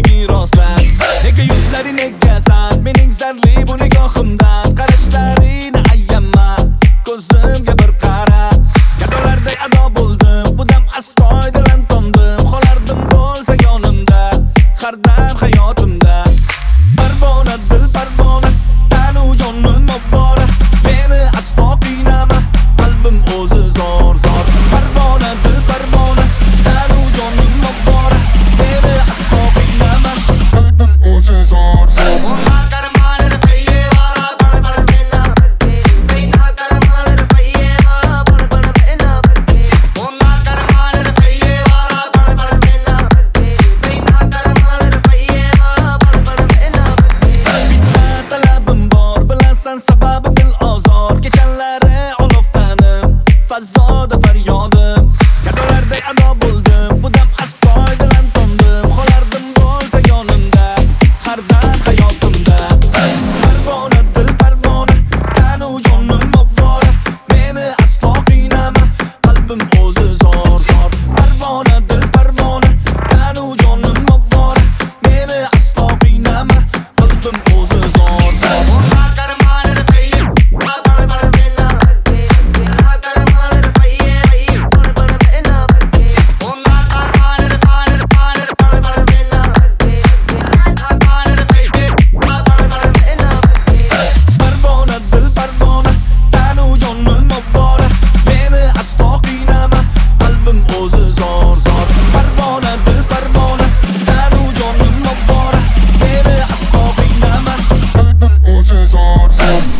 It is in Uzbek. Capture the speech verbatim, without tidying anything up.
yo'qliging rostlar. Nega yuzlaring nega sad, mening zarli bu nigohimdan. Qarashlaringni ayyama, ko'zimga bir qara. Gadolarday ado bo'ldim, bu dam astoydil tomdim. Qolardim bo'lsa yonimda, har dam hayotimda. Parvona dil parvona, tanu jonim ovora. Meni aslo qiynama, qalbim o'zi zor zor. Parvona dil parvona, tanu jonim ovora. Meni aslo qiynama, qalbim o'zi zor zor. Sababi dil ozor, kechalari oloftanim, fazoda faryodim. Gadolarday ado bo'ldim, bu dam astoydil tomdim. Qolardim bo'lsa yonimda, har dam hayotimda. Parvona dil parvona, tanu jonim ovora. Meni aslo qiynama, qalbim o'zi zor zor. Parvona dil parvona, tanu jonim ovora. Meni aslo qiynama, qalbim o'zi zor zor. Zor, zor.